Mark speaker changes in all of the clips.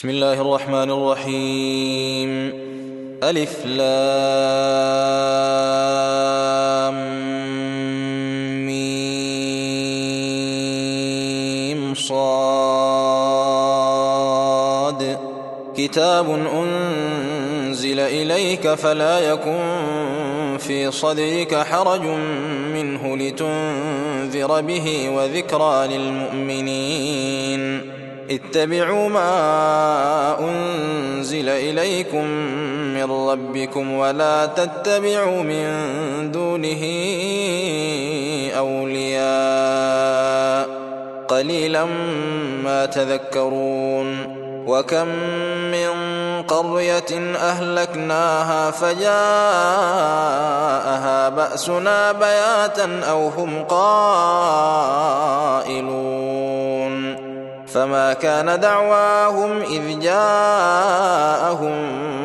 Speaker 1: بسم الله الرحمن الرحيم. ألف لام ميم صاد. كتاب أنزل إليك فلا يكن في صدرك حرج منه لتنذر به وذكرى للمؤمنين. اتبعوا ما أنزل إليكم من ربكم ولا تتبعوا من دونه أولياء قليلا ما تذكرون. وكم من قرية أهلكناها فجاءها بأسنا بياتا أو هم قائلون. فما كان دعواهم إذ جاءهم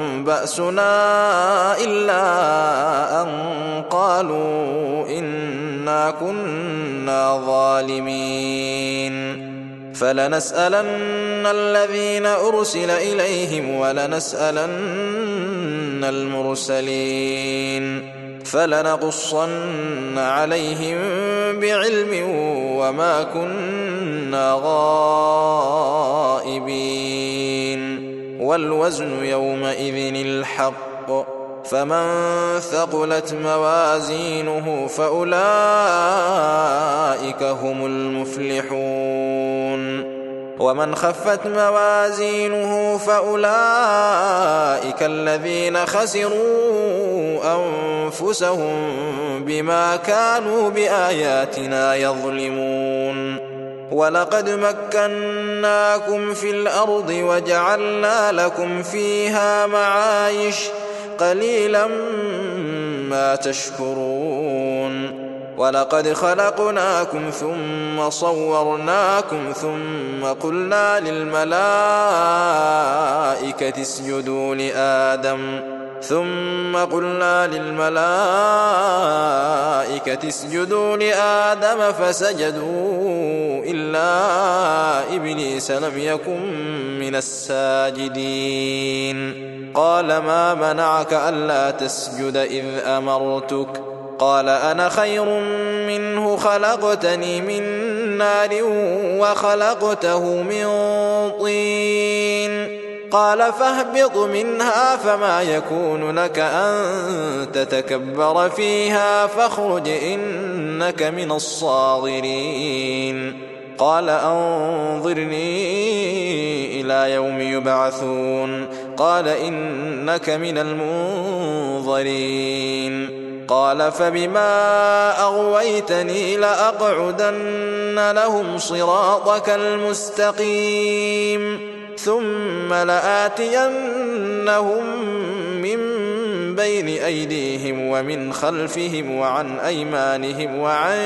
Speaker 1: بأسنا إلا أن قالوا إنا كنا ظالمين. فلنسألن الذين أرسل إليهم ولنسألن المرسلين فلنقصن عليهم بعلم وما كنا غائبين. والوزن يومئذ الحق فمن ثقلت موازينه فأولئك هم المفلحون. ومن خفت موازينه فأولئك الذين خسروا أنفسهم بما كانوا بآياتنا يظلمون. ولقد مكناكم في الأرض وجعلنا لكم فيها معايش قليلا ما تشكرون. ولقد خلقناكم ثم صورناكم ثم قلنا للملائكة اسجدوا لآدم فسجدوا إلا إبليس لم يكن من الساجدين. قال ما منعك ألا تسجد إذ أمرتك؟ قال أنا خير منه خلقتني من نار وخلقته من طين. قال فاهبط منها فما يكون لك أن تتكبر فيها فاخرج إنك من الصاغرين. قال أنظرني إلى يوم يبعثون. قال إنك من المنظرين. قال فبما أغويتني لأقعدن لهم صراطك المستقيم ثم لآتينهم من بين أيديهم ومن خلفهم وعن أيمانهم وعن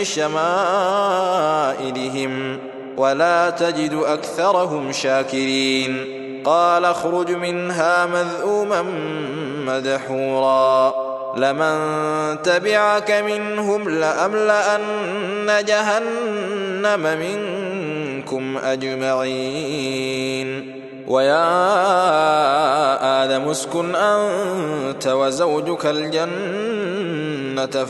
Speaker 1: شمائلهم ولا تجد أكثرهم شاكرين. قال اخرج منها مذءوما مدحورا لمن تبعك منهم لأملأن جهنم منكم أجمعين. ويا آدم اسكن أنت وزوجك الجنة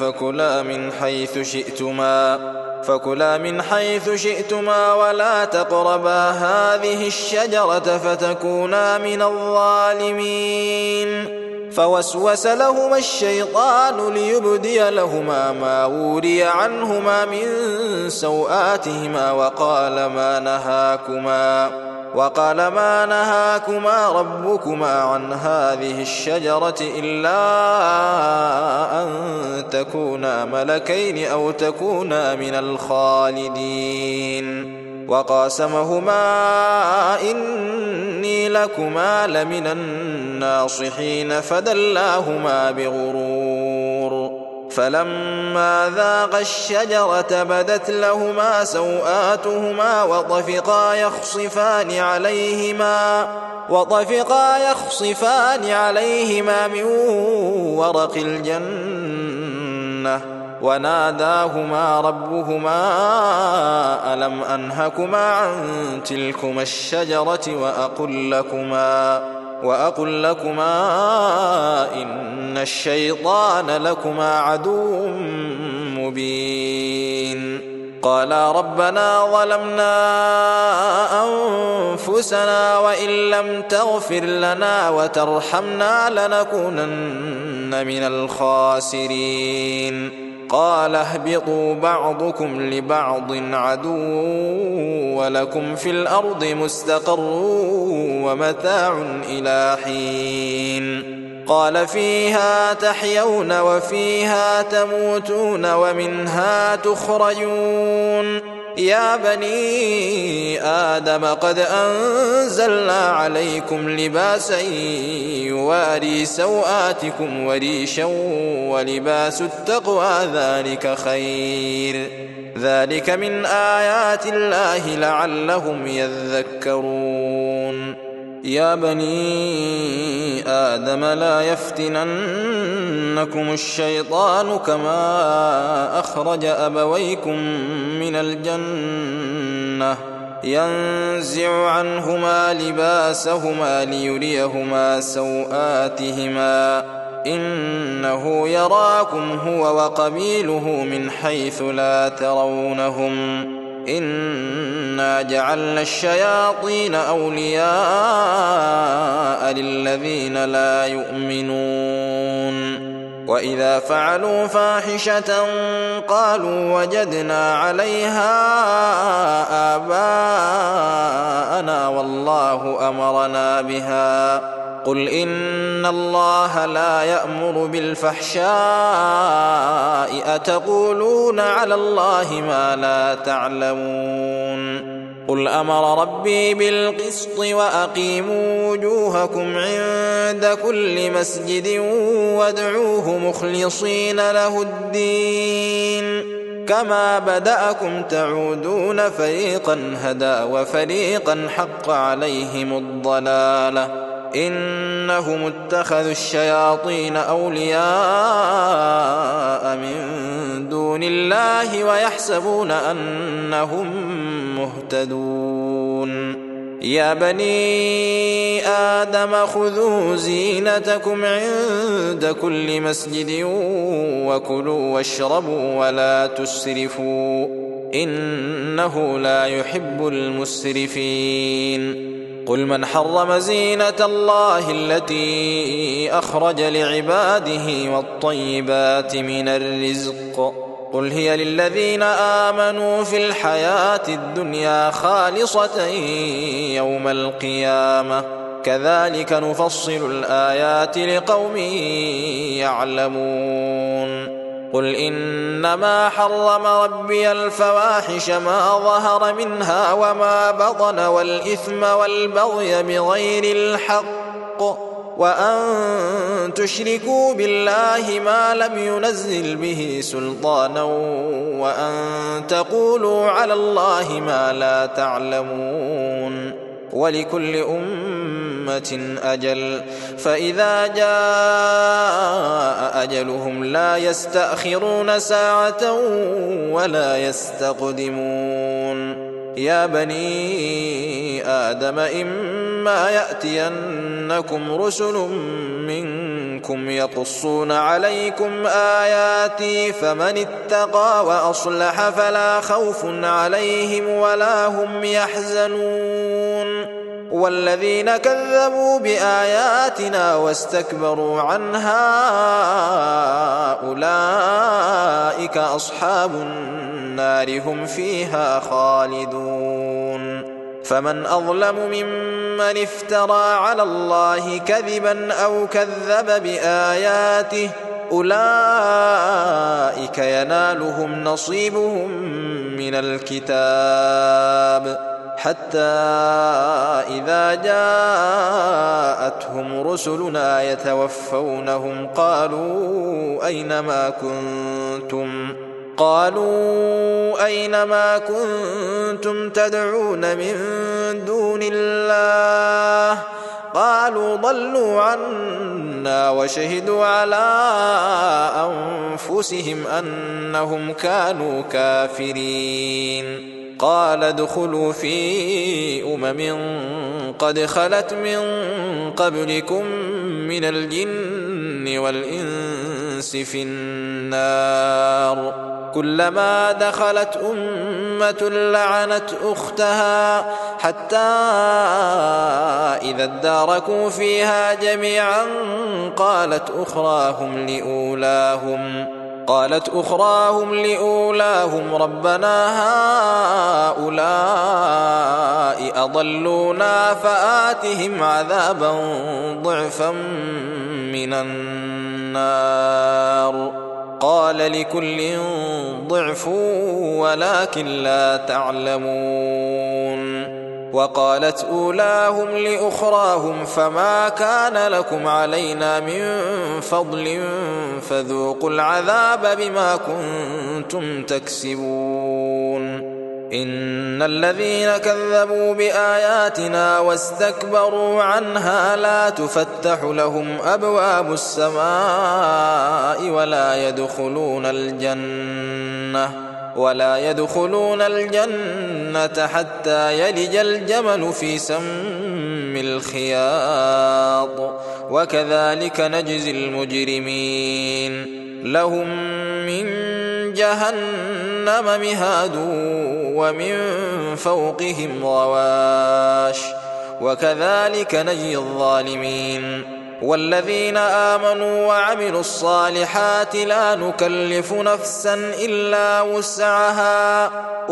Speaker 1: فكلا من حيث شئتما ولا تقربا هذه الشجرة فتكونا من الظالمين. فوسوس لهما الشيطان ليبدي لهما ما وري عنهما من سوآتهما وقال ما نهاكما ربكما عن هذه الشجرة إلا أن تكونا ملكين أو تكونا من الخالدين. وقاسمهما إني لكما لمن الناصحين فدلاهما بغرور. فلما ذاقا الشجرة بدت لهما سوآتهما وطفقا يخصفان عليهما من ورق الجنة وناداهما ربهما ألم أنهكما عن تلكما الشجرة وأقل لكما إن الشيطان لكما عدو مبين. قالا ربنا ظلمنا أنفسنا وإن لم تغفر لنا وترحمنا لنكونن من الخاسرين. قال اهبطوا بعضكم لبعض عدو ولكم في الأرض مستقر ومتاع إلى حين. قال فيها تحيون وفيها تموتون ومنها تخرجون. يا بني آدم قد أنزلنا عليكم لباسا يواري سوآتكم وريشا ولباس التقوى ذلك خير. ذلك من آيات الله لعلهم يذكرون. يا بني آدم لا يفتننكم الشيطان كما أخرج أبويكم من الجنة ينزع عنهما لباسهما ليريهما سوآتهما إنه يراكم هو وقبيله من حيث لا ترونهم إنا جعلنا الشياطين أولياء للذين لا يؤمنون. وإذا فعلوا فاحشة قالوا وجدنا عليها آباءنا والله أمرنا بها. قل إن الله لا يأمر بالفحشاء أتقولون على الله ما لا تعلمون. قل أمر ربي بالقسط وأقيموا وجوهكم عند كل مسجد وادعوه مخلصين له الدين كما بدأكم تعودون فريقا هدى وفريقا حق عليهم الضلالة إنهم اتخذوا الشياطين أولياء من دون الله ويحسبون أنهم مهتدون. يا بني آدم خذوا زينتكم عند كل مسجد وكلوا واشربوا ولا تسرفوا إنه لا يحب المسرفين. قل من حرم زينة الله التي أخرج لعباده والطيبات من الرزق قل هي للذين آمنوا في الحياة الدنيا خالصة يوم القيامة كذلك نفصل الآيات لقوم يعلمون. قل إنما حرم ربي الفواحش ما ظهر منها وما بطن والإثم والبغي بغير الحق وأن تشركوا بالله ما لم ينزل به سلطانا وأن تقولوا على الله ما لا تعلمون. ولكل أمة أجل فإذا جاء أجلهم لا يستأخرون ساعة ولا يستقدمون. يا بني آدم إما يأتينكم رسل منكم يقصون عليكم آياتي فمن اتقى وأصلح فلا خوف عليهم ولا هم يحزنون. والذين كذبوا بآياتنا واستكبروا عنها أولئك أصحاب النار هم فيها خالدون. فمن أظلم ممن افترى على الله كذبا أو كذب بآياته أولئك ينالهم نصيبهم من الكتاب حتى إذا جاءتهم رسلنا يتوفونهم قالوا أينما كنتم تدعون من دون الله قالوا ضلوا عنا وشهدوا على أنفسهم أنهم كانوا كافرين. قال ادخلوا في قد خلت من قبلكم من الجن والإنس في النار، كلما دخلت أمة لعنت أختها حتى إذا اداركوا فيها جميعا قالت أخراهم لأولاهم ربنا هؤلاء أضلونا فآتهم عذابا ضعفا من النار. قال لكل ضعف ولكن لا تعلمون. وقالت أولاهم لأخراهم فما كان لكم علينا من فضل فذوقوا العذاب بما كنتم تكسبون. إن الذين كذبوا بآياتنا واستكبروا عنها لا تفتح لهم أبواب السماء ولا يدخلون الجنة حتى يلج الجمل في سم الخياط، وكذلك نجزي المجرمين. لهم من جهنم مهاد ومن فوقهم غواش، وكذلك نجزي الظالمين. والذين آمنوا وعملوا الصالحات لا نكلف نفسا إلا وسعها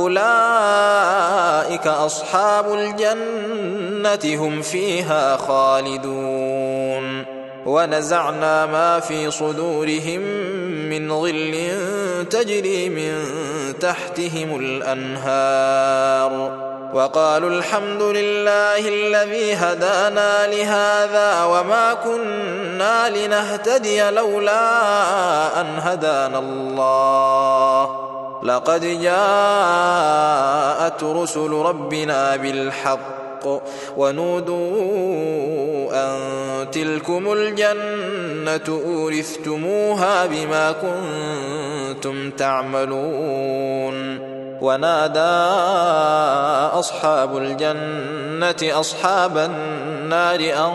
Speaker 1: أولئك أصحاب الجنة هم فيها خالدون. ونزعنا ما في صدورهم من غل تجري من تحتهم الأنهار وقالوا الحمد لله الذي هدانا لهذا وما كنا لنهتدي لولا أن هدانا الله لقد جاءت رسل ربنا بالحق ونودوا أن تلكم الجنة أورثتموها بما كنتم تعملون. ونادى أصحاب الجنة أصحاب النار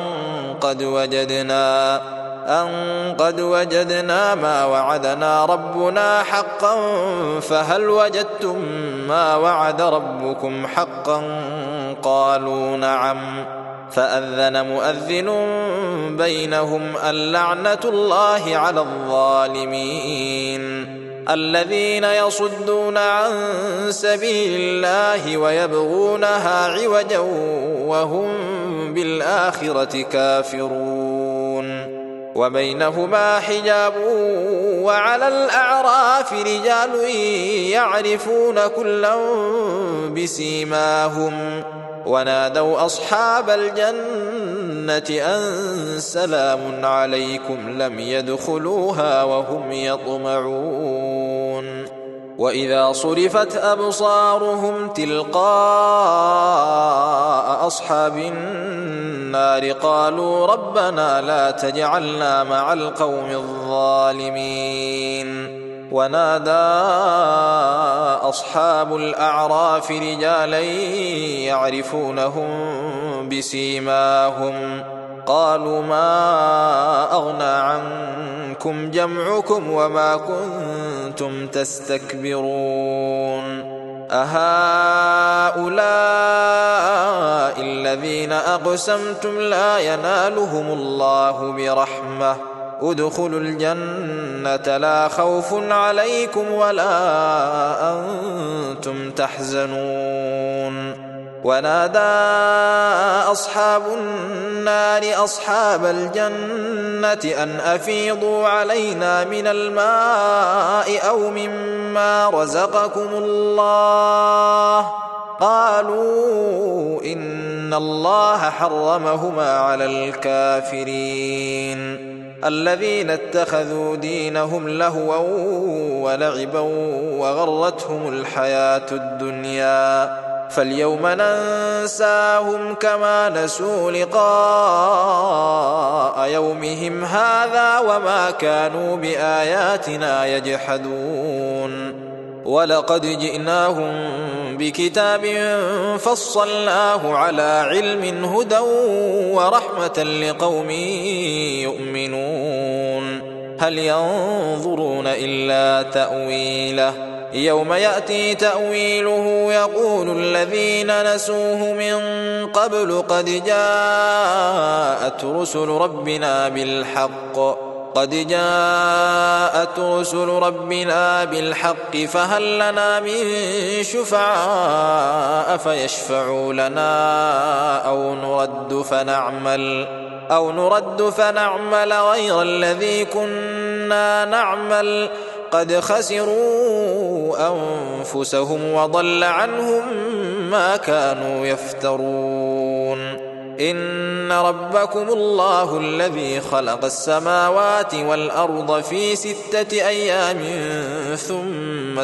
Speaker 1: أن قد وجدنا ما وعدنا ربنا حقا فهل وجدتم ما وعد ربكم حقا قالوا نعم. فأذن مؤذن بينهم اللعنة الله على الظالمين الذين يصدون عن سبيل الله ويبغونها عوجا وهم بالآخرة كافرون. وبينهما حجاب وعلى الأعراف رجال يعرفون كلا بسيماهم ونادوا أصحاب الجنة أن سلام عليكم لم يدخلوها وهم يطمعون. وإذا صرفت أبصارهم تلقاء أصحاب النار قالوا ربنا لا تجعلنا مع القوم الظالمين. ونادى أصحاب الأعراف رجالا يعرفونهم بسيماهم قالوا ما أغنى عنكم جمعكم وما كنتم تستكبرون أهؤلاء الذين أقسمتم لا ينالهم الله برحمة ادخلوا الجنة لا خوف عليكم ولا أنتم تحزنون. ونادى أصحاب النار أصحاب الجنة أن أفيضوا علينا من الماء أو مما رزقكم الله قالوا إن الله حرمهما على الكافرين الذين اتخذوا دينهم لهوا ولعبا وغرتهم الحياة الدنيا فاليوم ننساهم كما نسوا لقاء يومهم هذا وما كانوا بآياتنا يجحدون ولقد جئناهم بكتاب فصلناه على علم هدى ورحمة لقوم يؤمنون هل ينظرون إلا تأويله يوم يأتي تأويله يقول الذين نسوه من قبل قد جاءت رسل ربنا بالحق فهل لنا من شفعاء فيشفعوا لنا أو نرد فنعمل غير الذي كنا نعمل قد خسروا أنفسهم وضل عنهم ما كانوا يفترون إن ربكم الله الذي خلق السماوات والأرض في 6 أيام ثم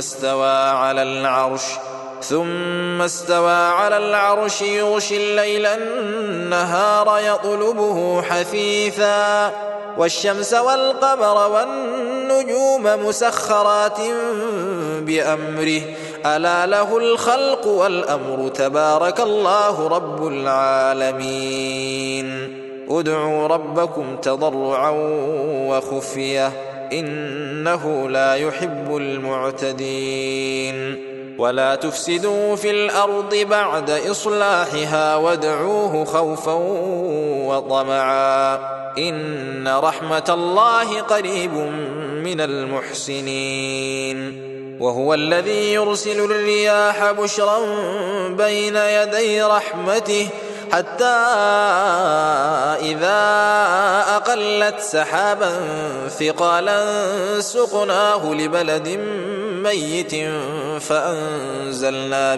Speaker 1: استوى على العرش يغشي الليل النهار يطلبه حثيثا والشمس والقمر والنجوم مسخرات بأمره ألا له الخلق والأمر تبارك الله رب العالمين ادعوا ربكم تضرعا وخفية إنه لا يحب المعتدين ولا تفسدوا في الأرض بعد إصلاحها وادعوه خوفا وطمعا إن رحمة الله قريب من المحسنين وهو الذي يرسل الرياح بشرا بين يدي رحمته حتى إذا أقلت سحابا ثقالا سقناه لبلد ميت فأنزلنا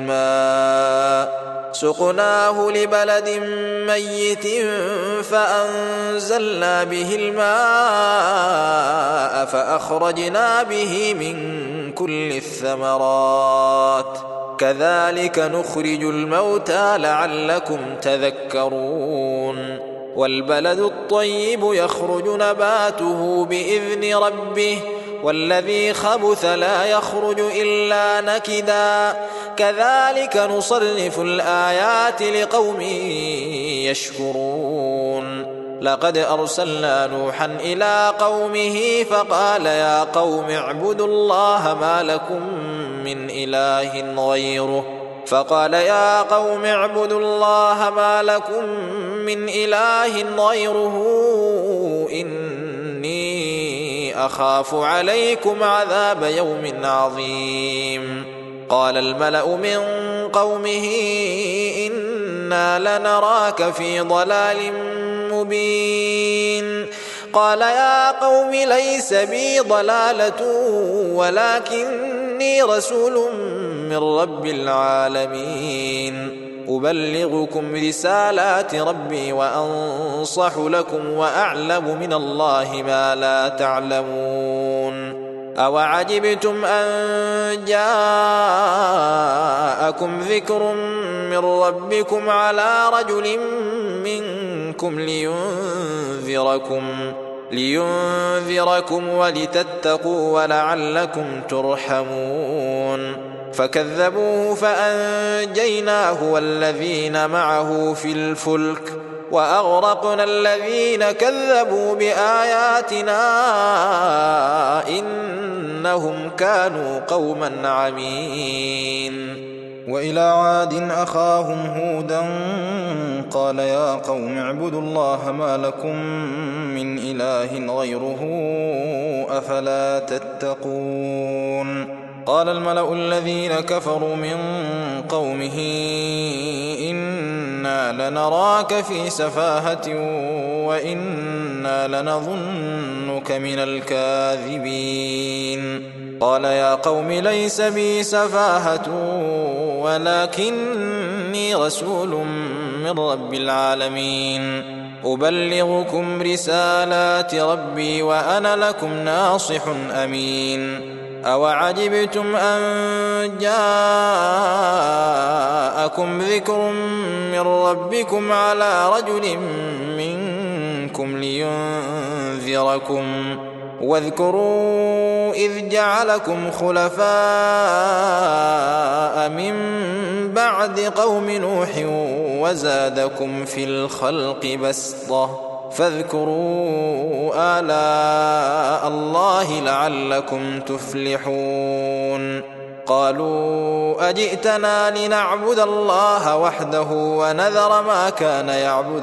Speaker 1: به الماء فأخرجنا به من كل الثمرات كذلك نخرج الموتى لعلكم تذكرون والبلد الطيب يخرج نباته بإذن ربه والذي خبث لا يخرج إلا نكدا كذلك نصرف الآيات لقوم يشكرون لقد أرسلنا نوحا إلى قومه فقال يا قوم اعبدوا الله ما لكم من إله غيره إني أخاف عليكم عذاب يوم عظيم قال الملأ من قومه إنا لنراك في ضلال مبين قال يا قوم ليس بي ضلالة ولكني رسول من رب العالمين أبلغكم رسالات ربي وأنصح لكم وأعلم من الله ما لا تعلمون أوعجبتم أن جاءكم ذكر من ربكم على رجل منكم لينذركم ولتتقوا ولعلكم ترحمون فكذبوه فأنجيناه والذين معه في الفلك وأغرقنا الذين كذبوا بآياتنا إنهم كانوا قوما عمين
Speaker 2: وإلى عاد أخاهم هودا قال يا قوم اعبدوا الله ما لكم من إله غيره أفلا تتقون قال الملأ الذين كفروا من قومه إنا لنراك في سفاهة وإنا لنظنك من الكاذبين قال يا قوم ليس بي سفاهة ولكني رسول من رب العالمين أبلغكم رسالات ربي وأنا لكم ناصح أمين
Speaker 1: أوعجبتم أن جاءكم ذكر من ربكم على رجل منكم لينذركم واذكروا إذ جعلكم خلفاء من بعد قوم نوح وزادكم في الخلق بسطة فاذكروا آلاء الله لعلكم تفلحون قالوا أجئتنا لنعبد الله وحده ونذر ما كان يعبد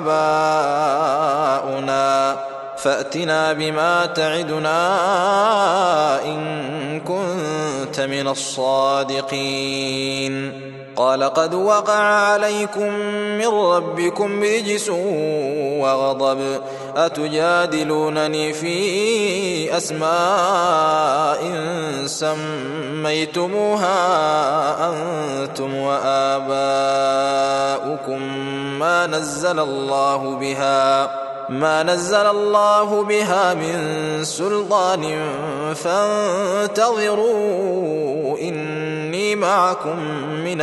Speaker 1: آباؤنا فأتنا بما تعدنا إن كنت من الصادقين قال قد وقع عليكم من ربكم رجس وغضب أتجادلونني في أسماء سميتموها أنتم وآباؤكم ما نزل الله بها من سلطان فانتظروا إني معكم من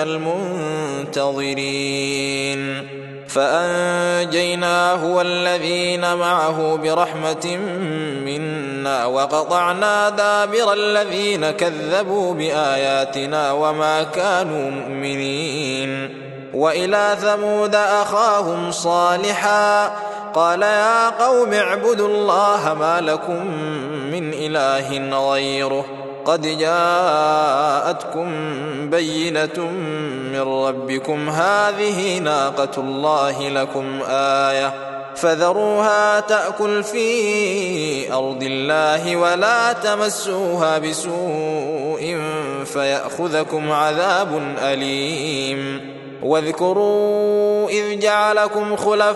Speaker 1: المنتظرين فأنجيناه والذين معه برحمة منا وقطعنا دابر الذين كذبوا بآياتنا وما كانوا مؤمنين وإلى ثمود أخاهم صالحا قال يا قوم اعبدوا الله ما لكم من إله غيره قد جاءتكم بينة من ربكم هذه ناقة الله لكم آية فذروها تأكل في أرض الله ولا تمسوها بسوء فيأخذكم عذاب أليم واذكروا إذ جعلكم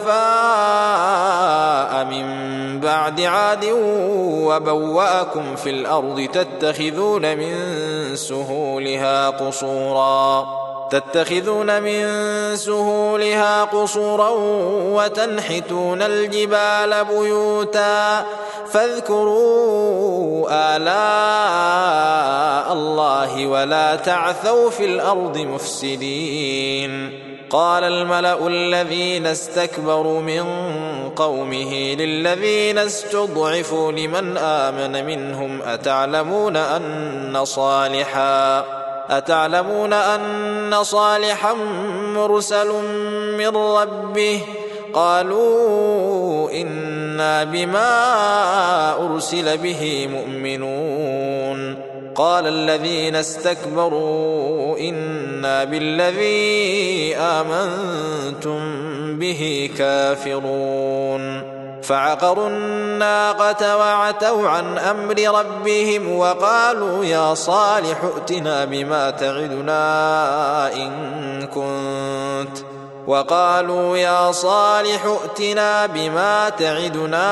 Speaker 1: خلفاء من بعد عاد وبوأكم في الأرض تتخذون من سهولها قصورا وتنحتون الجبال بيوتا فاذكروا آلاء الله ولا تعثوا في الأرض مفسدين قال الملأ الذين استكبروا من قومه للذين استضعفوا لمن آمن منهم أتعلمون أن صالحا مرسل من ربه قالوا إنا بما أرسل به مؤمنون قال الذين استكبروا إنا بالذي آمنتم به كافرون فعقروا الناقة وعتوا عن أمر ربهم وقالوا يا صالح ائتنا بما تعدنا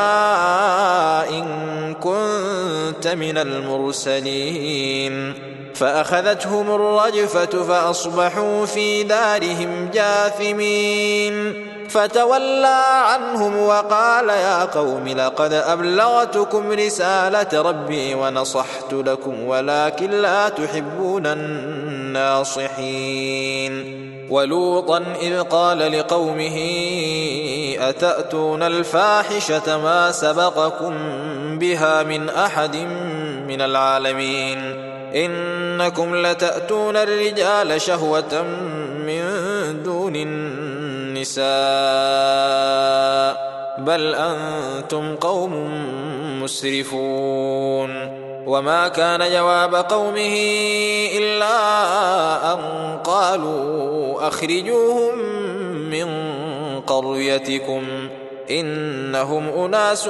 Speaker 1: إن كنت من المرسلين فأخذتهم الرجفة فأصبحوا في دارهم جاثمين فتولى عنهم وقال يا قوم لقد أبلغتكم رسالة ربي ونصحت لكم ولكن لا تحبون الناصحين ولوطا إذ قال لقومه أتأتون الفاحشة ما سبقكم بها من أحد من العالمين إنكم لتأتون الرجال شهوة من دون النساء بل أنتم قوم مسرفون وما كان جواب قومه إلا أن قالوا أخرجوهم من قريتكم إنهم أناس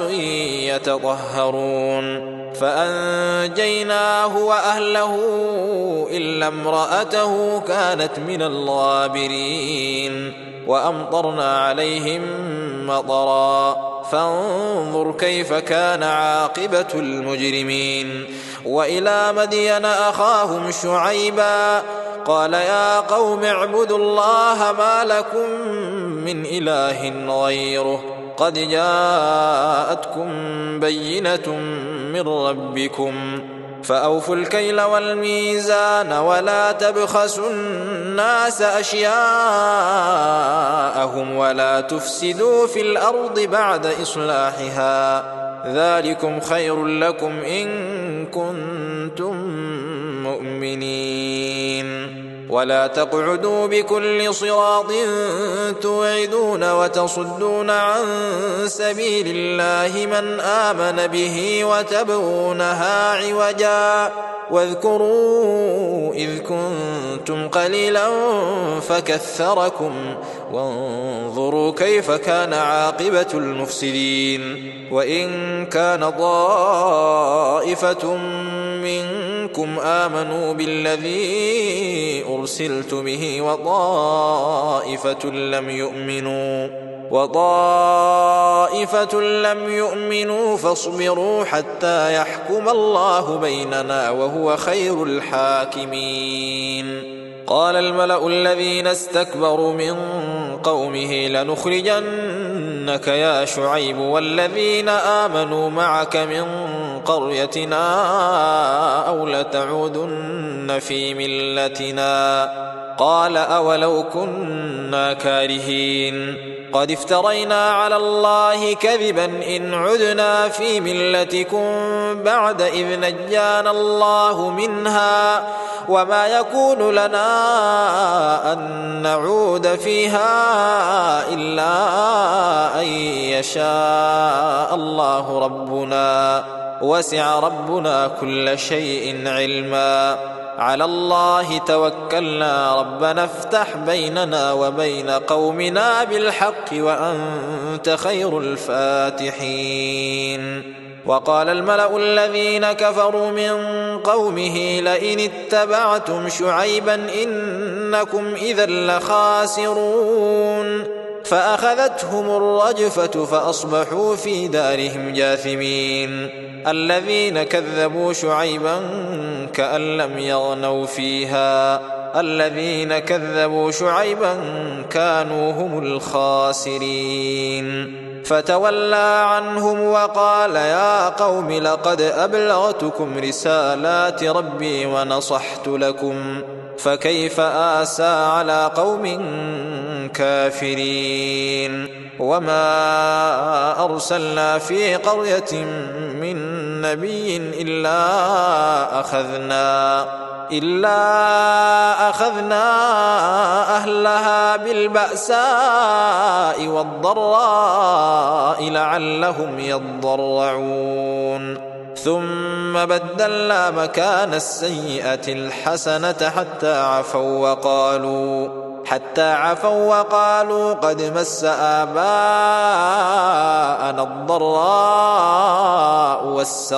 Speaker 1: يتطهرون فأنجيناه وأهله إلا امرأته كانت من الغابرين وأمطرنا عليهم مطرا فانظر كيف كان عاقبة المجرمين وإلى مدين أخاهم شعيبا قال يا قوم اعبدوا الله ما لكم من إله غيره قد جاءتكم بينة من ربكم فأوفوا الكيل والميزان ولا تبخسوا الناس أشياءهم ولا تفسدوا في الأرض بعد إصلاحها ذلكم خير لكم إن كنتم مؤمنين ولا تقعدوا بكل صراط توعدون وتصدون عن سبيل الله من آمن به وتبغونها عوجا واذكروا إذ كنتم قليلا فكثركم وانظروا كيف كان عاقبة المفسدين وإن كان طائفة منكم آمنوا بالذي أرسلت به وطائفة لم يؤمنوا فاصبروا حتى يحكم الله بيننا وهو خير الحاكمين قال الملأ الذين استكبروا من قومه لنخرجنك يا شعيب والذين آمنوا معك من قريتنا أو لتعودن في ملتنا قال أولو كنا كارهين قد افترينا على الله كذبا إن عدنا في ملتكم بعد إذ نجانا الله منها وما يكون لنا أن نعود فيها إلا أن يشاء الله ربنا وسع ربنا كل شيء علما على الله توكلنا ربنا افتح بيننا وبين قومنا بالحق وأنت خير الفاتحين وقال الملأ الذين كفروا من قومه لئن اتبعتم شعيبا إنكم إذا لخاسرون فأخذتهم الرجفة فأصبحوا في دارهم جاثمين الذين كذبوا شعيبا كأن لم يغنوا فيها الذين كذبوا شعيبا كانوا هم الخاسرين فتولى عنهم وقال يا قوم لقد أبلغتكم رسالات ربي ونصحت لكم فكيف آسى على قوم كافرين وما أرسلنا في قرية من نبي إلا أخذنا أهلها بالبأساء والضراء لعلهم يضرعون ثم بدلنا مكان السيئة الحسنة حتى عفوا وقالوا قد مس آباءنا الضراء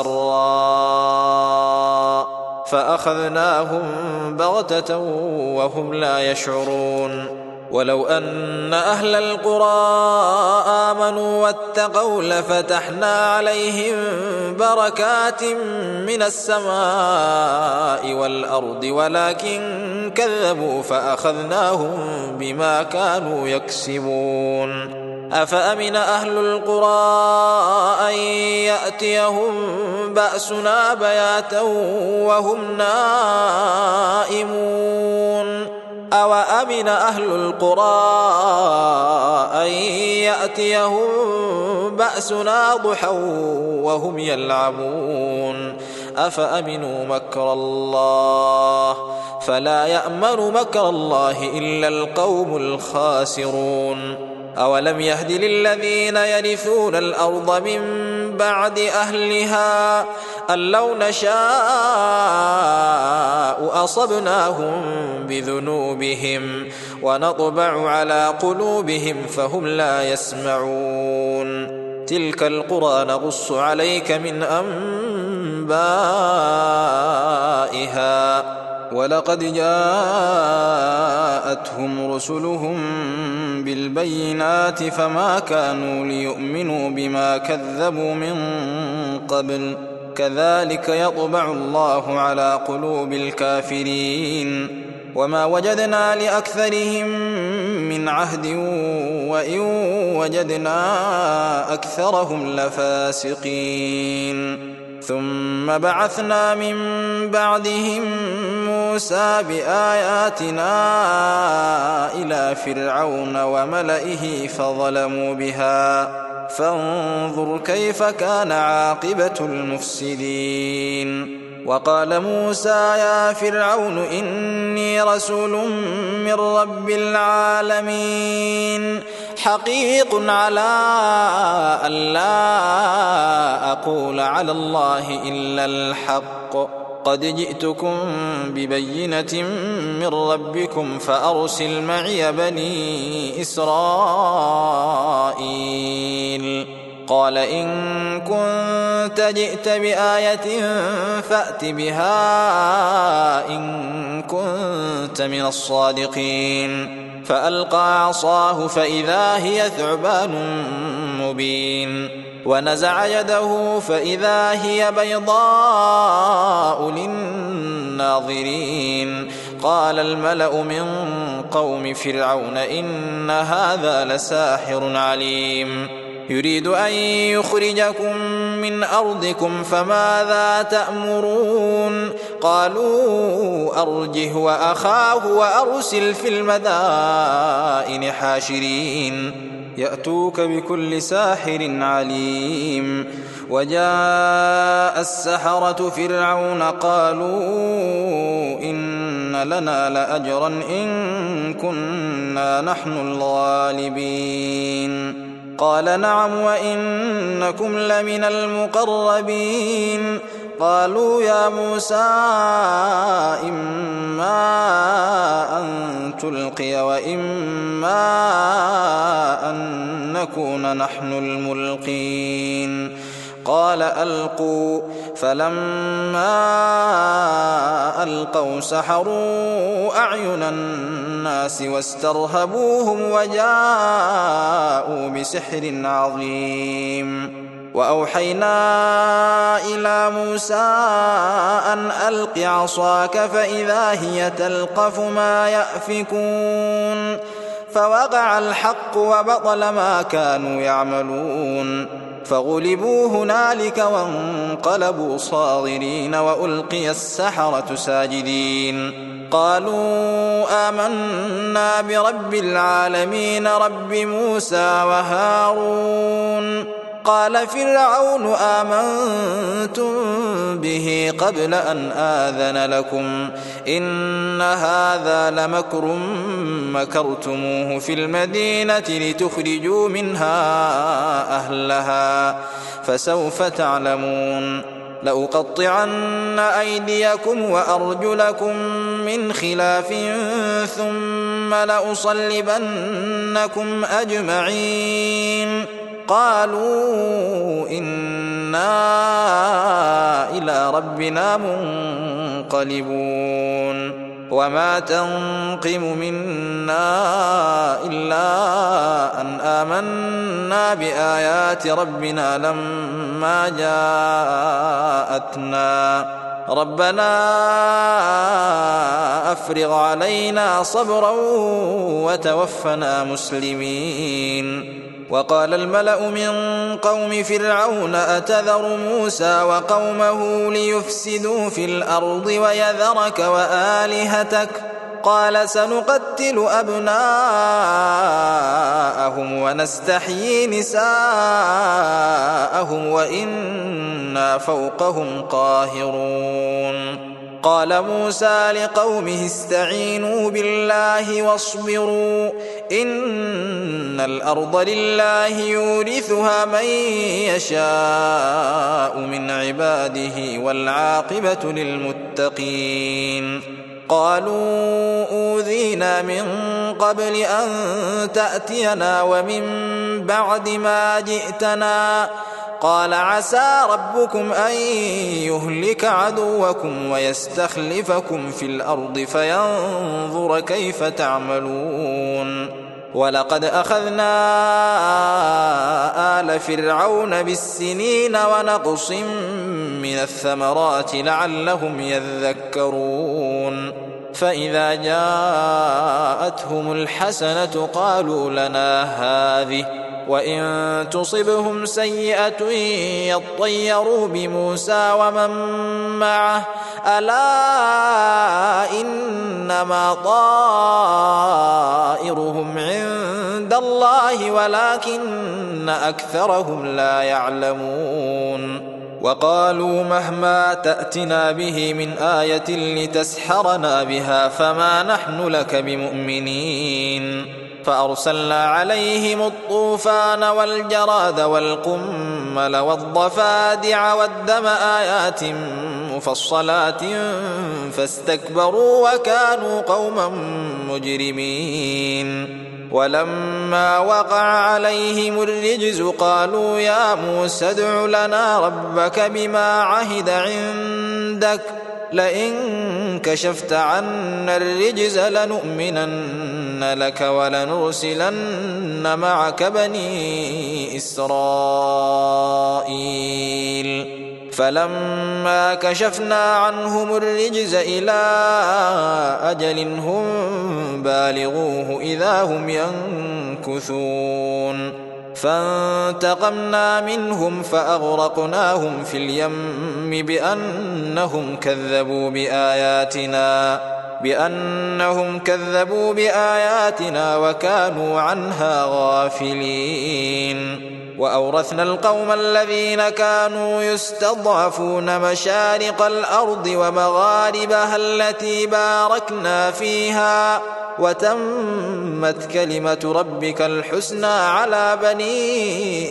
Speaker 1: والسراء فأخذناهم بغتة وهم لا يشعرون ولو أن أهل القرى آمنوا واتقوا لفتحنا عليهم بركات من السماء والأرض ولكن كذبوا فأخذناهم بما كانوا يكسبون أفأمن أهل القرى أن يأتيهم بأسنا بياتا وهم نائمون أوأمن أهل القرى أن يأتيهم بأسنا ضحى وهم يلعبون أفأمنوا مكر الله فلا يأمن مكر الله إلا القوم الخاسرون أولم يهد للذين يرثون الأرض من بعد أهلها أن لو نشاء أصبناهم بذنوبهم ونطبع على قلوبهم فهم لا يسمعون تلك القرى نقص عليك من أنبائها ولقد جاءتهم رسلهم بالبينات فما كانوا ليؤمنوا بما كذبوا من قبل كذلك يطبع الله على قلوب الكافرين وما وجدنا لأكثرهم من عهد وإن وجدنا أكثرهم لفاسقين
Speaker 2: ثم بعثنا من بعدهم موسى بآياتنا إلى فرعون وملئه فظلموا بها فانظر كيف كان عاقبة المفسدين. وقال موسى يا فرعون إني رسول من رب العالمين حقيق على أن لا أقول على الله إلا الحق قد جئتكم ببينة من ربكم فأرسل معي بني إسرائيل. قال إن كنت جئت بآية فأت بها إن كنت من الصادقين. فألقى عصاه فإذا هي ثعبان مبين ونزع يده فإذا هي بيضاء للناظرين. قال الملأ من قوم فرعون إن هذا لساحر عليم يريد أن يخرجكم من أرضكم فماذا تأمرون؟ قالوا أرجه وأخاه وأرسل في المدائن حاشرين يأتوك بكل ساحر عليم. وجاء السحرة فرعون قالوا إن لنا لأجرا إن كنا نحن الغالبين. قال نعم وإنكم لمن المقربين. قالوا يا موسى إما أن تلقي وإما أن نكون نحن الملقين. قال ألقوا فلما ألقوا سحروا أعين الناس واسترهبوهم وجاءوا بسحر عظيم. وأوحينا إلى موسى أن ألق عصاك فإذا هي تلقف ما يأفكون فوقع الحق وبطل ما كانوا يعملون فغلبوا هنالك وانقلبوا صاغرين وألقي السحرة ساجدين. قالوا آمنا برب العالمين رب موسى وهارون. قال فرعون آمنتم به قبل أن آذن لكم إن هذا لمكر مكرتموه في المدينة لتخرجوا منها أهلها فسوف تعلمون. لأقطعن أيديكم وأرجلكم من خلاف ثم لأصلبنكم أجمعين. قالوا إنا إلى ربنا منقلبون. وما تنقم منا إلا أن آمنا بآيات ربنا لما جاءتنا ربنا أفرغ علينا صبرا وتوفنا مسلمين. وقال الملأ من قوم فرعون أتذر موسى وقومه ليفسدوا في الأرض ويذرك وآلهتك قال سنقتل أبناءهم ونستحيي نساءهم وإنا فوقهم قاهرون. قال موسى لقومه استعينوا بالله واصبروا إن الأرض لله يورثها من يشاء من عباده والعاقبة للمتقين. قالوا أوذينا من قبل أن تأتينا ومن بعد ما جئتنا قال عسى ربكم أن يهلك عدوكم ويستخلفكم في الأرض فينظر كيف تعملون. ولقد أخذنا آل فرعون بالسنين ونقص من الثمرات لعلهم يذكرون. فإذا جاءتهم الحسنة قالوا لنا هذه
Speaker 1: وإن تصبهم سيئة يطيروا بموسى ومن معه ألا إنما طائرهم عند الله ولكن أكثرهم لا يعلمون وقالوا مهما تأتنا به من آية لتسحرنا بها فما نحن لك بمؤمنين فأرسلنا عليهم الطوفان والجراد والقمل والضفادع والدم آيات مفصلات فاستكبروا وكانوا قوما مجرمين ولما وقع عليهم الرجز قالوا يا موسى ادع لنا ربك بما عهد عندك لئن كشفت عنا الرجز لنؤمنن لك ولنرسلن معك بني إسرائيل فلما كشفنا عنهم الرجز إلى أجل هم بالغوه إذا هم ينكثون فانتقمنا منهم فأغرقناهم في اليم بأنهم كذبوا بآياتنا وكانوا عنها غافلين وأورثنا القوم الذين كانوا يستضعفون مشارق الأرض ومغاربها التي باركنا فيها وتمت كلمة ربك الحسنى على بني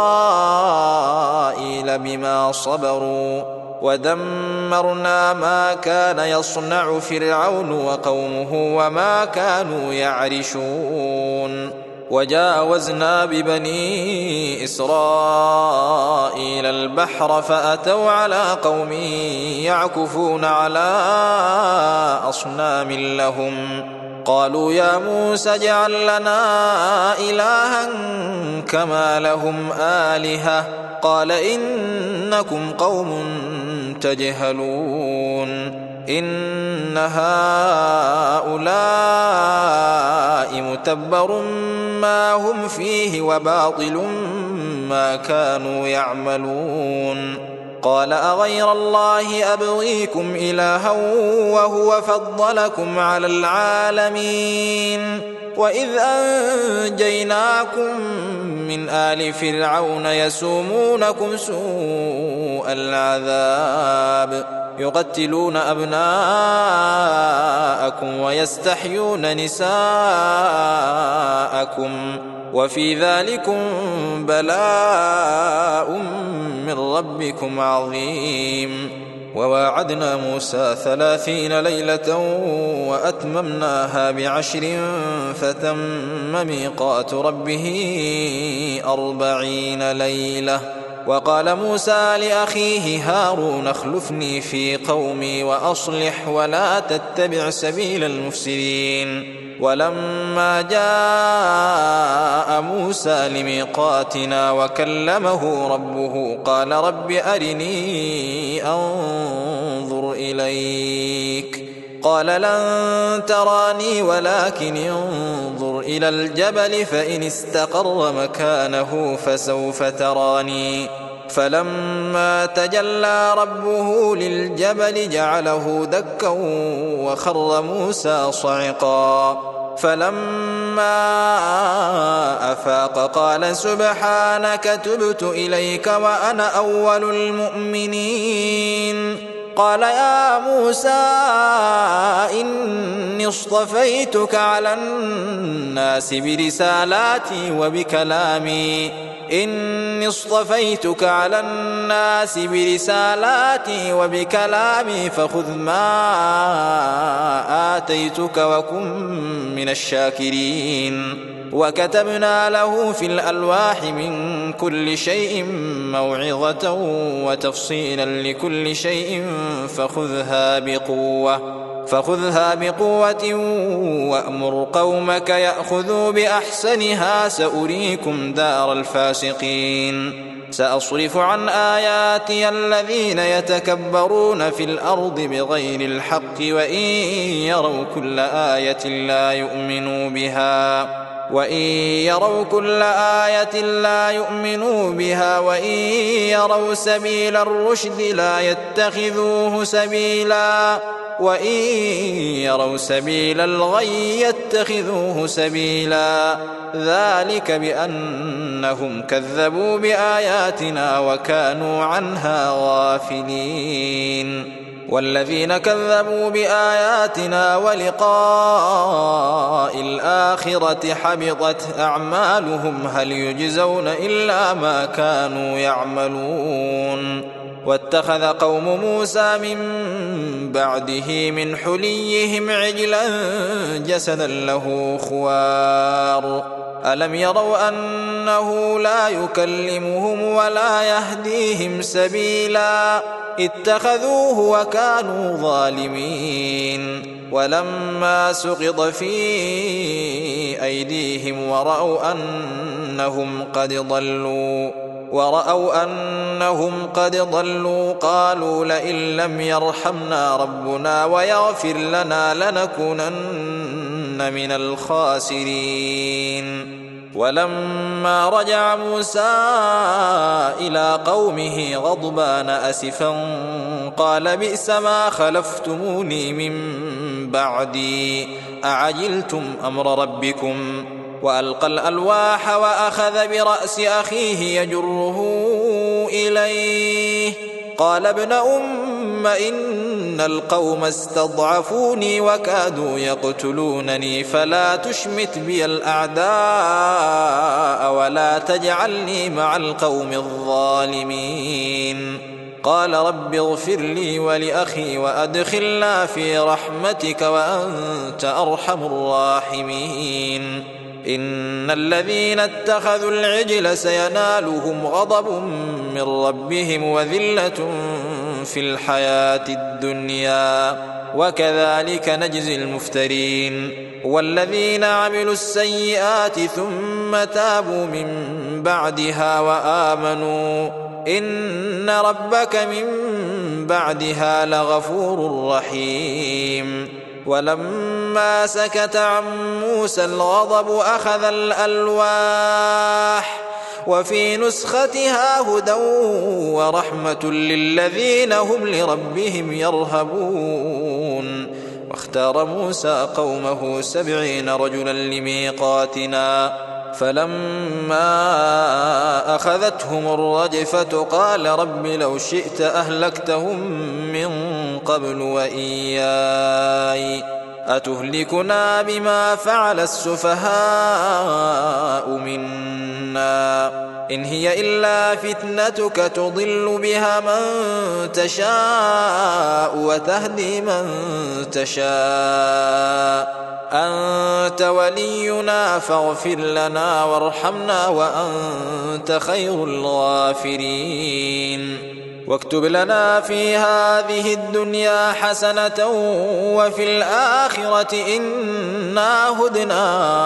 Speaker 1: إسرائيل بما صبروا ودمرنا ما كان يصنع فرعون وقومه وما كانوا يعرشون وجاوزنا ببني إسرائيل البحر فأتوا على قوم يعكفون على أصنام لهم قالوا يا موسى اجعل لنا إلها كما لهم آلهة قال إنكم قوم تجهلون إن هؤلاء متبر ما هم فيه وباطل ما كانوا يعملون قال أغير الله أبغيكم إلها وهو فضلكم على العالمين وإذ أنجيناكم من آل فرعون يسومونكم سوء العذاب يقتلون أبناءكم ويستحيون نساءكم وفي ذلكم بلاء من ربكم عظيم وواعدنا موسى 30 ليلة وأتممناها ب10 فتم ميقات ربه 40 ليلة وقال موسى لأخيه هارون اخلفني في قومي وأصلح ولا تتبع سبيل المفسدين ولما جاء موسى لميقاتنا وكلمه ربه قال رب أرني أنظر إليك قال لن تراني ولكن انظر إلى الجبل فإن استقر مكانه فسوف تراني فلما تجلى ربه للجبل جعله دكا وخر موسى صعقا فلما أفاق قال سبحانك تبت إليك وأنا أول المؤمنين قال يا موسى إني اصطفيتك على الناس برسالاتي وبكلامي فخذ ما آتيتك وكن من الشاكرين وكتبنا له في الألواح من كل شيء موعظة وتفصيلا لكل شيء فخذها بقوة وأمر قومك يأخذوا بأحسنها سأريكم دار الفاسقين سأصرف عن آياتي الذين يتكبرون في الأرض بغير الحق وإن يروا كل آية لا يؤمنوا بها
Speaker 2: وإن يروا كل آية لا يؤمنوا بها وإن يروا سبيل الرشد لا يتخذوه سبيلا وإن يروا سبيل الغي يتخذوه سبيلا ذلك بأنهم كذبوا بآياتنا وكانوا عنها غافلين والذين كذبوا بآياتنا ولقاء الآخرة حبطت أعمالهم هل يجزون إلا ما كانوا يعملون واتخذ قوم موسى من بعده من حليهم عجلا جسدا له خوار ألم يروا أنه لا يكلمهم ولا يهديهم سبيلا اتخذوه وكانوا ظالمين ولما سقط في أيديهم ورأوا أنهم قد ضلوا قالوا لئن لم يرحمنا ربنا ويغفر لنا لنكونن من الخاسرين ولما رجع موسى إلى قومه غضبان أسفا قال بئس ما خلفتموني من بعدي أعجلتم أمر ربكم وألقى الألواح وأخذ برأس أخيه يجره إليه قال ابن أم إن القوم استضعفوني وكادوا يقتلونني فلا تشمت بي الأعداء ولا تجعلني مع القوم الظالمين قال رب اغفر لي ولأخي وأدخلنا في رحمتك وأنت أرحم الراحمين إن الذين اتخذوا العجل سينالهم غضب من ربهم وذلة في الحياة الدنيا وكذلك نجزي المفترين والذين عملوا السيئات ثم تابوا من بعدها وآمنوا إن ربك من بعدها لغفور رحيم ولما سكت عن موسى الغضب أخذ الألواح وفي نسختها هدى ورحمة للذين هم لربهم يرهبون واختار موسى قومه 70 رجلا لميقاتنا فلما أخذتهم الرجفة قال رب لو شئت أهلكتهم من قبل وإياي أتهلكنا بما فعل السفهاء منا إن هي إلا فتنتك تضل بها من تشاء وتهدي من تشاء أنت ولينا فاغفر لنا وارحمنا وأنت خير الغافرين واكتب لنا في هذه الدنيا حسنة وفي الآخرة إنا هدنا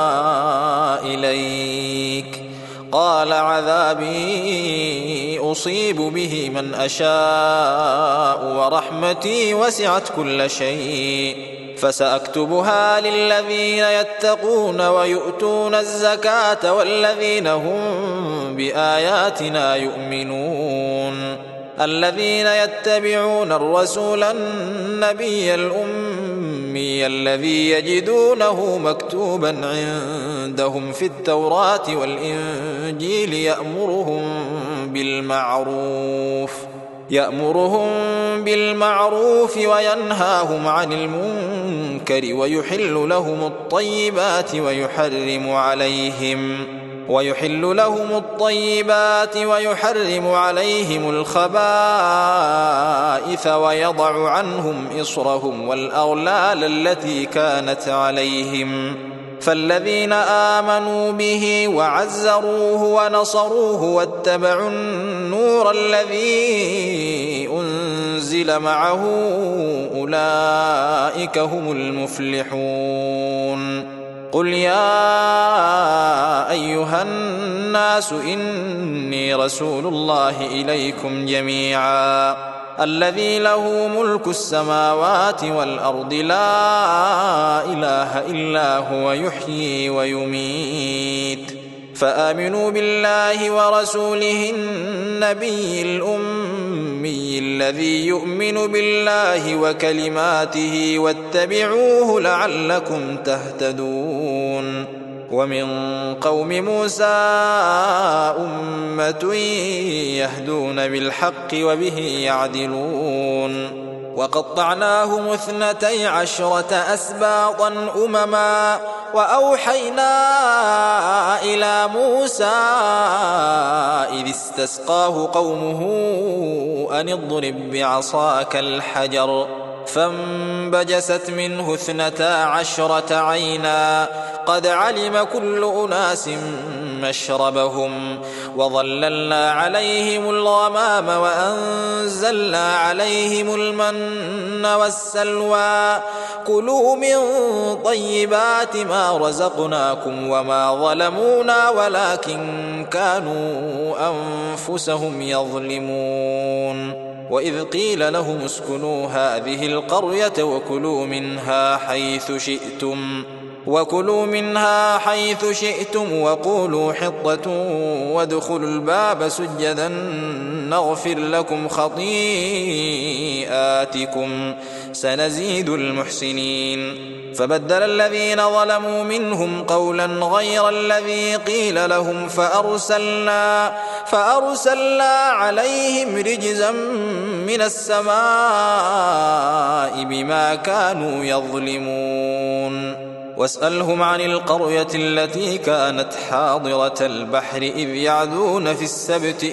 Speaker 2: إليك قال عذابي أصيب به من أشاء ورحمتي وسعت كل شيء فسأكتبها للذين يتقون ويؤتون الزكاة والذين هم بآياتنا يؤمنون الذين يتبعون الرسول النبي الأمي الذي يجدونه مكتوبا عندهم في التوراة والإنجيل يأمرهم بالمعروف وينهاهم عن المنكر ويحل لهم الطيبات ويحرم عليهم الخبائث ويضع عنهم إصرهم والأغلال التي كانت عليهم فالذين آمنوا به وعزروه ونصروه واتبعوا النور الذي أنزل معه أولئك هم المفلحون قل يا أيها الناس إني رسول الله إليكم جميعا
Speaker 1: الذي له ملك السماوات والأرض لا إله إلا هو يحيي ويميت فآمنوا بالله ورسوله النبي الأمي الذي يؤمن بالله وكلماته واتبعوه لعلكم تهتدون ومن قوم موسى أمة يهدون بالحق وبه يعدلون وقطعناهم 12 أسباطا أمما وأوحينا إلى موسى إذ استسقاه قومه أن اضرب بعصاك الحجر فانبجست منه 12 عينا قد علم كل أناس مشربهم وظللنا عليهم الغمام وأنزلنا عليهم المن والسلوى كلوا من طيبات ما رزقناكم وما ظلمونا ولكن كانوا أنفسهم يظلمون وإذ قيل لهم اسكنوا هذه القرية وكلوا منها حيث شئتم وقولوا حطة وادخلوا الباب سجدا نغفر لكم خطيئاتكم سنزيد المحسنين فبدل الذين ظلموا منهم قولا غير الذي قيل لهم فأرسلنا عليهم رجزا من السماء بما كانوا يظلمون واسألهم عن القرية التي كانت حاضرة البحر إذ يعدون في السبت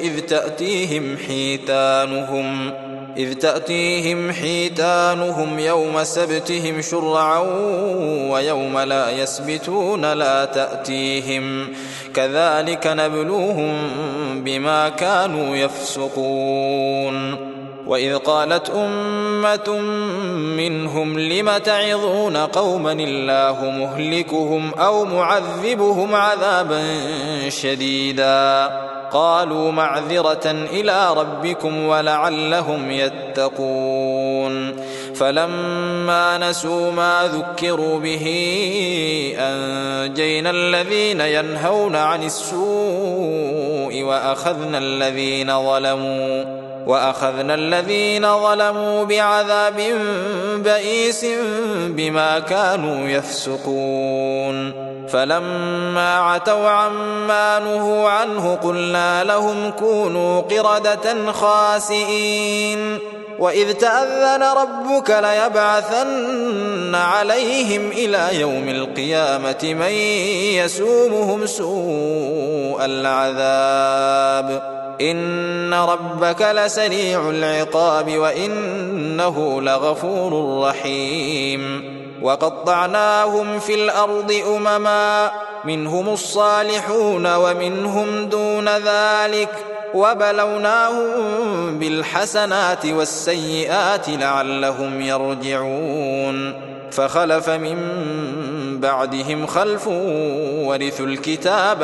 Speaker 1: إذ تأتيهم حيتانهم يوم سبتهم شرعا ويوم لا يسبتون لا تأتيهم كذلك نبلوهم بما كانوا يفسقون وإذ قالت أمة منهم لم تعظون قوما الله مهلكهم أو معذبهم عذابا شديدا قالوا معذرة إلى ربكم ولعلهم يتقون فلما نسوا ما ذكروا به أنجينا الذين ينهون عن السوء وأخذنا الذين ظلموا بعذاب بئيس بما كانوا يفسقون فلما عتوا عما نهوا عنه قلنا لهم كونوا قردة خاسئين وإذ تأذن ربك ليبعثن عليهم إلى يوم القيامة من يسومهم سوء العذاب إن ربك لسريع العقاب وإنه لغفور رحيم وقطعناهم في الأرض أمما منهم الصالحون ومنهم دون ذلك وبلوناهم بالحسنات والسيئات لعلهم يرجعون فخلف من بعدهم خلف ورثوا الكتاب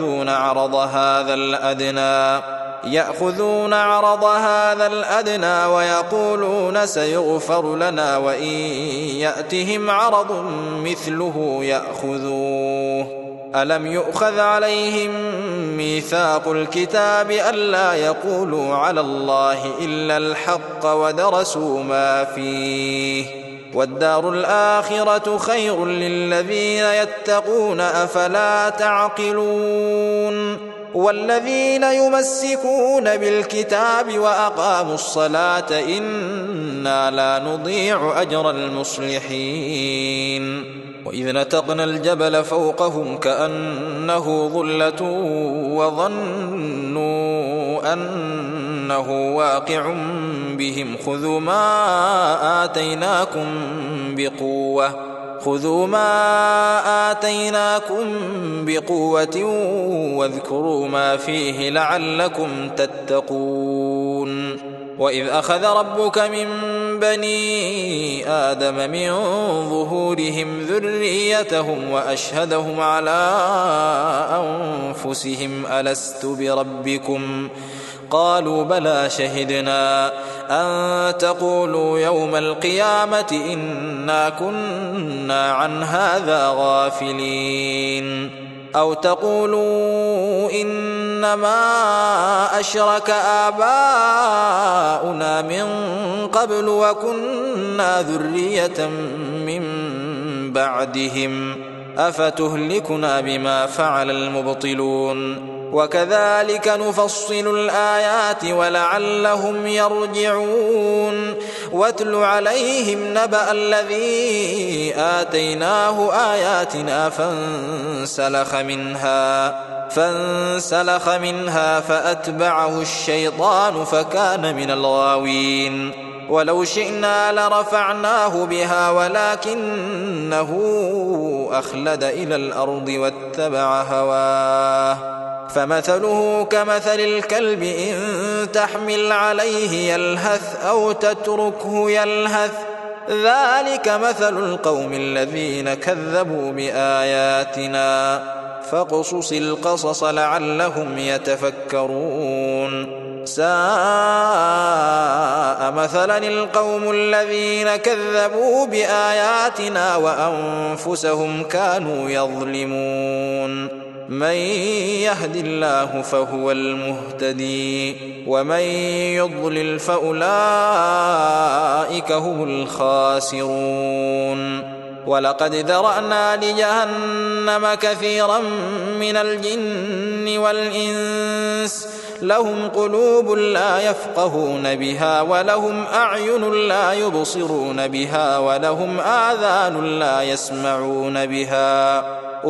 Speaker 1: يأخذون عرض هذا الأدنى ويقولون سيغفر لنا وإن يأتهم عرض مثله يأخذوه ألم يؤخذ عليهم ميثاق الكتاب ألا يقولوا على الله إلا الحق ودرسوا ما فيه والدار الآخرة خير للذين يتقون أفلا تعقلون والذين يمسكون بالكتاب وأقاموا الصلاة إنا لا نضيع أجر المصلحين وإذ نتقنا الجبل فوقهم كأنه ظلة وظنوا أنه واقع بهم خذوا ما آتيناكم بقوة واذكروا ما فيه لعلكم تتقون وإذ أخذ ربك من بني آدم من ظهورهم ذريتهم وأشهدهم على أنفسهم ألست بربكم قالوا بلى شهدنا أن تقولوا يوم القيامة إنا كنا عن هذا غافلين أو تقولوا إنما أشرك آباؤنا من قبل وكنا ذرية من بعدهم أفتهلكنا بما فعل المبطلون وكذلك نفصل الآيات ولعلهم يرجعون واتل عليهم نبأ الذي آتيناه آياتنا فانسلخ منها فأتبعه الشيطان فكان من الغاوين ولو شئنا لرفعناه بها ولكنه أخلد إلى الأرض واتبع هواه فمثله كمثل الكلب إن تحمل عليه يلهث أو تتركه يلهث ذلك مثل القوم الذين كذبوا بآياتنا فاقصص القصص لعلهم يتفكرون ساء مثلا القوم الذين كذبوا بآياتنا وأنفسهم كانوا يظلمون من يهد الله فهو المهتدي ومن يضلل فأولئك هم الخاسرون ولقد ذرأنا لجهنم كثيرا من الجن والإنس لهم قلوب لا يفقهون بها ولهم أعين لا يبصرون بها ولهم آذان لا يسمعون بها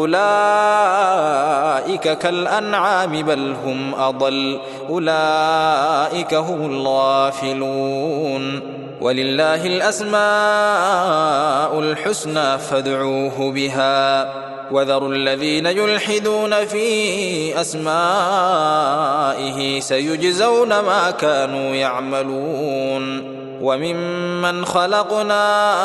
Speaker 1: أولئك كالأنعام بل هم أضل أولئك هم الغافلون ولله الأسماء الحسنى فادعوه بها وذروا الذين يلحدون في أسمائه سيجزون ما كانوا يعملون وممن خلقنا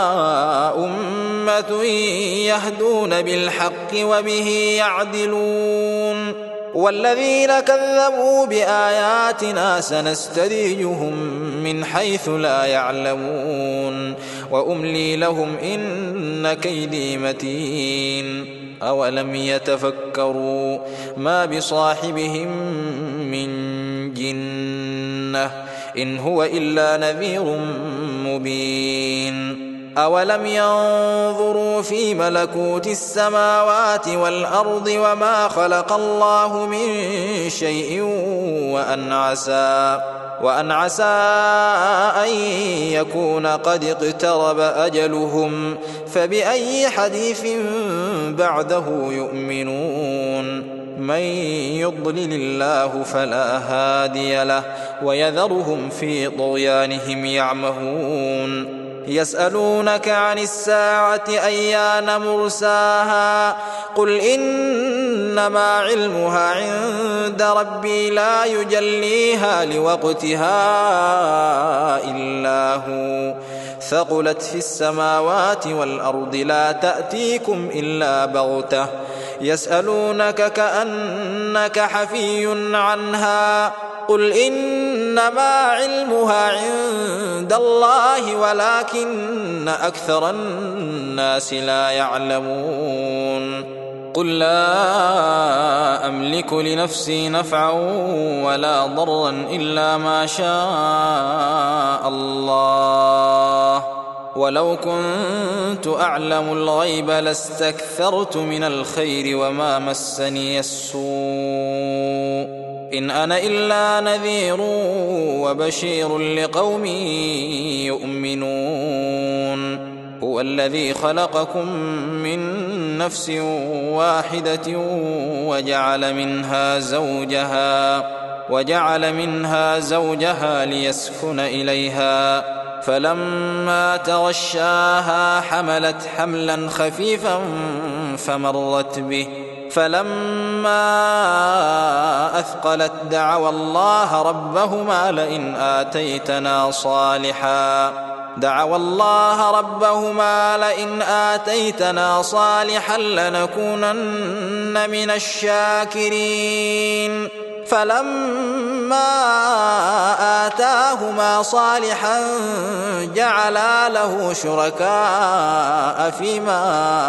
Speaker 1: أمة يهدون بالحق وبه يعدلون والذين كذبوا بآياتنا سنستدرجهم من حيث لا يعلمون وأملي لهم إن كيدي متين أولم يتفكروا ما بصاحبهم من جنة إن هو إلا نذير مبين أولم ينظروا في ملكوت السماوات والأرض وما خلق الله من شيء وأن عسى أن يكون قد اقترب أجلهم فبأي حديث بعده يؤمنون من يضلل الله فلا هادي له ويذرهم في طغيانهم يعمهون يسألونك عن الساعة أيان مرساها قل إنما علمها عند ربي لا يجليها لوقتها إلا هو ثقلت في السماوات والأرض لا تأتيكم إلا بغتة يسألونك كأنك حفي عنها قل إنما علمها عند الله ولكن أكثر الناس لا يعلمون قل لا أملك لنفسي نفعا ولا ضرا إلا ما شاء الله ولو كنت أعلم الغيب لاستكثرت من الخير وما مسني السوء إن أنا إلا نذير وبشير لقوم يؤمنون هو الذي خلقكم من نفس واحدة وجعل منها زوجها ليسكن إليها فلما تغشاها حملت حملا خفيفا فمرت به فلما أثقلت دعوا الله ربهما لئن آتيتنا صالحا لنكونن من الشاكرين فلما
Speaker 2: آتاهما صالحا جعلا له شركاء فيما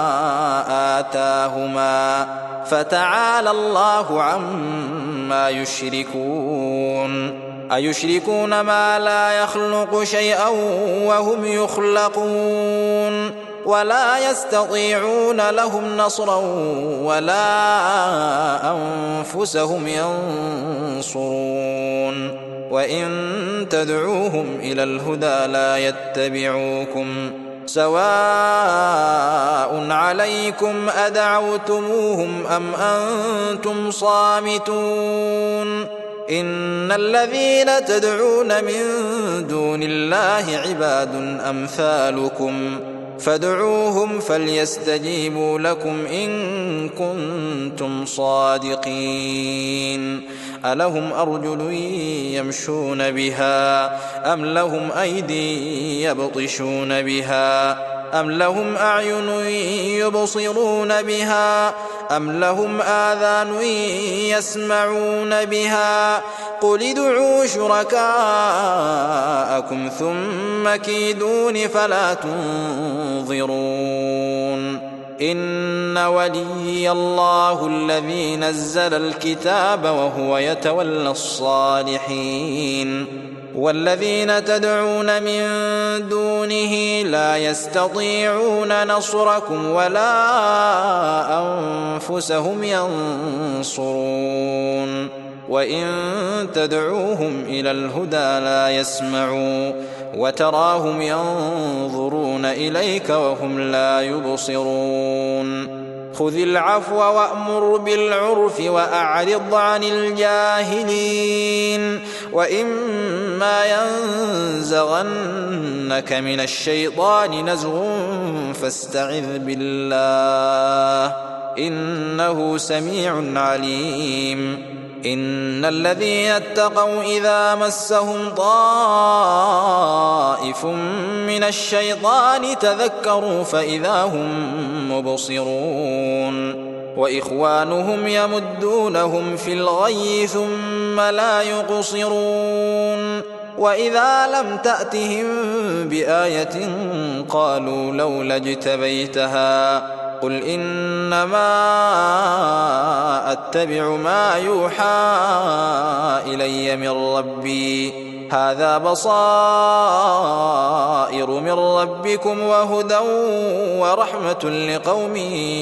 Speaker 2: آتاهما فتعالى الله عما يشركون أيشركون ما لا يخلق شيئا وهم يخلقون ولا يستطيعون لهم نصرا ولا أنفسهم ينصرون وإن تدعوهم إلى الهدى لا يتبعوكم سواء عليكم أدعوتموهم أم أنتم صامتون إن الذين تدعون من دون الله عباد أمثالكم فادعوهم فليستجيبوا لكم إن كنتم صادقين ألهم أرجل يمشون بها أم لهم أيدي يبطشون بها أم لهم أعين يبصرون بها أم لهم آذان يسمعون بها قل ادعوا شركاءكم ثم كيدون فلا تنظرون إن ولي الله الذي نزل الكتاب وهو يتولى الصالحين والذين تدعون من دونه لا يستطيعون نصركم ولا أنفسهم ينصرون وإن تدعوهم إلى الهدى لا يسمعوا وتراهم ينظرون إليك وهم لا يبصرون خذ العفو وأمر بالعرف وأعرض عن الجاهلين وإما ينزغنك من الشيطان نزغ فاستعذ بالله إنه سميع عليم إن الذين اتقوا إذا مسهم طائف من الشيطان تذكروا فإذا هم مبصرون وإخوانهم يمدونهم في الغي ثم لا يقصرون وإذا لم تأتهم بآية قالوا لولا اجتبيتها قل إنما أتبع ما يوحى إلي من ربي هذا بصائر من ربكم وهدى ورحمة لقوم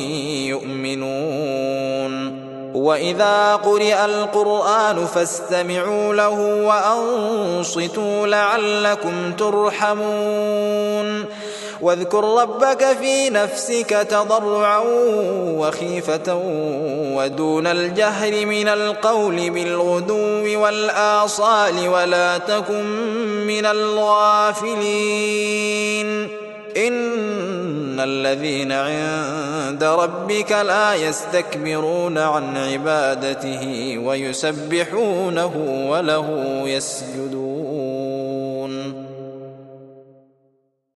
Speaker 2: يؤمنون وإذا قرئ القرآن فاستمعوا له وأنصتوا لعلكم ترحمون واذكر ربك في نفسك تضرعا وخيفة ودون الجهر من القول بالغدو والآصال ولا تكن من الغافلين إن الذين عند ربك لا يستكبرون عن عبادته ويسبحونه وله يسجدون